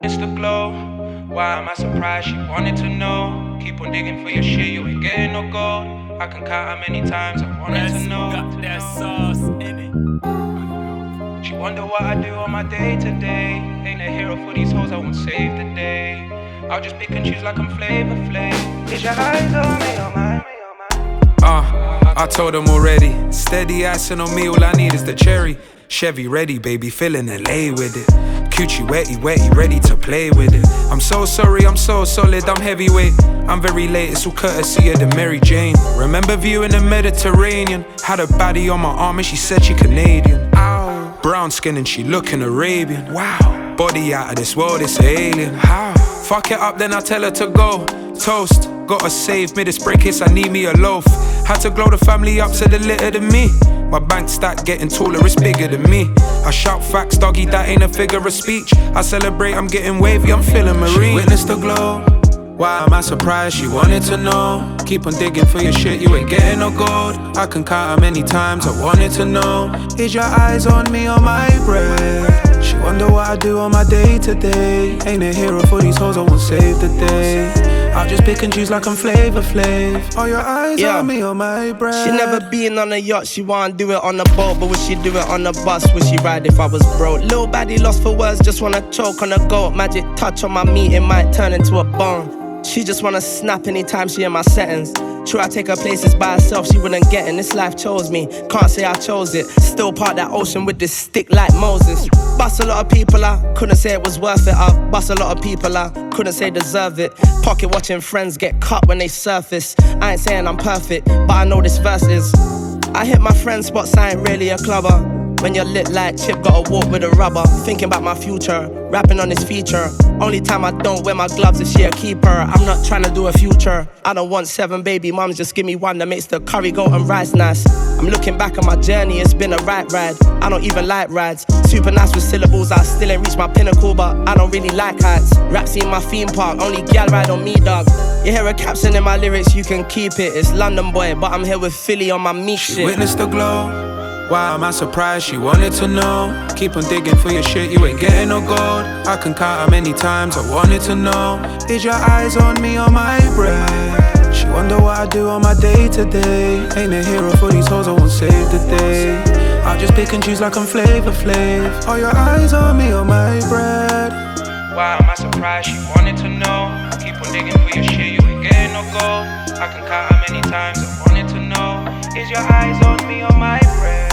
It's the glow. Why am I surprised she wanted to know? Keep on digging for your shit, you ain't getting no gold. I can count how many times I wanted to know. Got that sauce in it. She wonder what I do on my day to day. Ain't a hero for these hoes, I won't save the day. I'll just pick and choose like I'm Flavor Flav. Is your eyes on me or mine? I told them already. Steady icing on me, all I need is the cherry. Chevy ready, baby, feeling LA with it. Coochie wetty, ready to play with it. I'm so sorry, I'm so solid, I'm heavyweight. I'm very late, it's all courtesy of the Mary Jane. Remember viewing the Mediterranean. Had a baddie on my arm and she said she Canadian. Ow. Brown skin and she looking Arabian. Wow. Body out of this world, it's an alien. How? Fuck it up, then I tell her to go. Toast, gotta save me this break case, I need me a loaf. Had to glow the family up, said they're litter than me. My bank stack getting taller, it's bigger than me. I shout facts, doggy, that ain't a figure of speech. I celebrate, I'm getting wavy, I'm feeling marine. Witness the glow. Why am I surprised? She wanted to know. Keep on digging for your shit, you ain't getting no gold. I can count how many times I wanted to know. Is your eyes on me or my breath? She wonder what I do on my day to day. Ain't a hero for these hoes, I won't save the day. I'll just pick and choose like I'm Flavor Flav. Are your eyes on me or my breath? She never been on a yacht, she wanna do it on a boat. But would she do it on a bus? Would she ride if I was broke? Lil' baddie lost for words, just wanna choke on a goat. Magic touch on my meat, it might turn into a bone. She just wanna snap anytime she in my settings. True, I take her places by herself, she wouldn't get in. This life chose me, can't say I chose it. Still part that ocean with this stick like Moses. Bust a lot of people, I couldn't say it was worth it. I bust a lot of people, I couldn't say deserve it. Pocket watching friends get cut when they surface. I ain't saying I'm perfect, but I know this verse is. I hit my friend spots, I ain't really a clubber. When you're lit like Chip, gotta walk with a rubber. Thinking about my future, rapping on this feature. Only time I don't wear my gloves is she a keeper. I'm not trying to do a future. I don't want 7 baby mums, just give me one that makes the curry goat and rice nice. I'm looking back on my journey, it's been a right ride. I don't even like rides. Super nice with syllables, I still ain't reached my pinnacle, but I don't really like heights. Rap scene my theme park, only gal ride on me, dog. You hear a caption in my lyrics, you can keep it. It's London boy, but I'm here with Philly on my meat shit. Witness the glow. Why am I surprised? She wanted to know. Keep on digging for your shit, you ain't getting no gold. I can count how many times I wanted to know. Is your eyes on me or my breath? She wonder what I do on my day to day. Ain't a hero for these hoes, I won't save the day. I'll just pick and choose like I'm Flavor Flav. Are your eyes on me or my breath? Why am I surprised? She wanted to know. Keep on digging for your shit, you ain't getting no gold. I can count how many times I wanted to know. Is your eyes on me or my breath?